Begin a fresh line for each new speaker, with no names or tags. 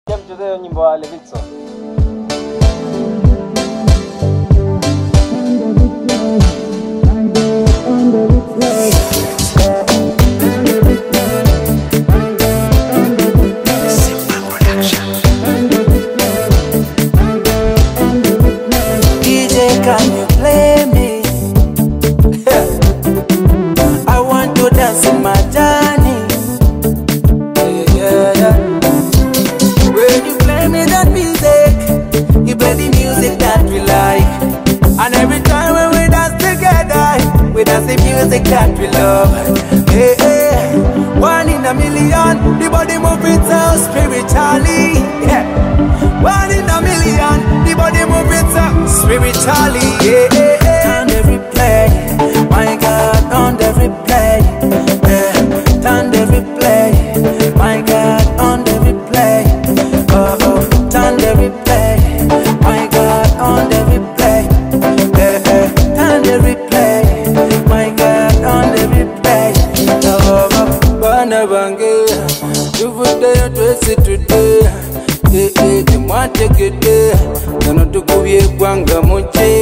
Mchezeo nyimbo wa Levinson.
DJ, can you play me? I want to dance in my journey. Yeah. When you play me that music, you play the music that we like. And every time when we dance together, we dance the music that we love. Hey. One in a million, the body moving so spiritually. Yeah. One in a million, the body moving so spiritually. Yeah. On every play, my God, on every play. Yeah. On every play, my God, on every play. On every play, my God, on every play. On every play, my God, on every play. Bana bange, tuvude twese today. Mwate gede, nano tukubye kwanga moche.